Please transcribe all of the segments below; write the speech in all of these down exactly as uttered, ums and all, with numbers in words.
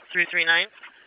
three three nine.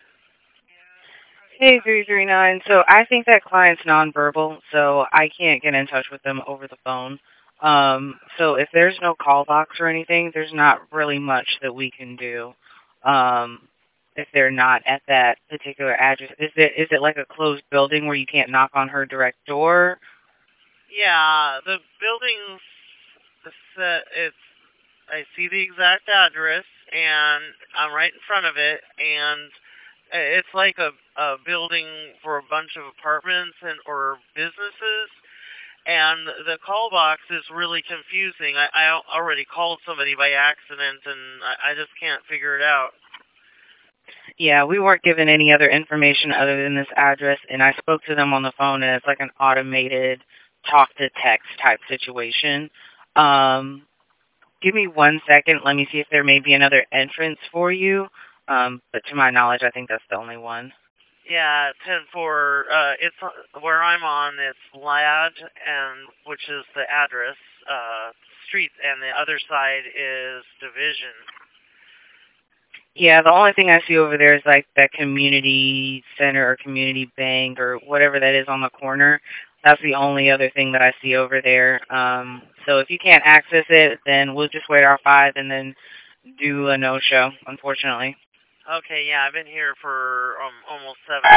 Hey, three three nine. So I think that client's nonverbal, so I can't get in touch with them over the phone. Um, so if there's no call box or anything, there's not really much that we can do. Um, if they're not at that particular address, is it is it like a closed building where you can't knock on her direct door? Yeah, the building's set. It's I see the exact address, and I'm right in front of it, and it's like a a building for a bunch of apartments and or businesses. And the call box is really confusing. I, I already called somebody by accident, and I, I just can't figure it out. Yeah, we weren't given any other information other than this address, and I spoke to them on the phone, and it's like an automated talk-to-text type situation. Um, give me one second. Let me see if there may be another entrance for you. Um, but to my knowledge, I think that's the only one. Yeah, ten four. Uh, it's where I'm on. It's Ladd, and which is the address, uh, street, and the other side is Division. Yeah, the only thing I see over there is like that community center or community bank or whatever that is on the corner. That's the only other thing that I see over there. Um, so if you can't access it, then we'll just wait our five and then do a no-show, unfortunately. Okay, yeah, I've been here for um almost seven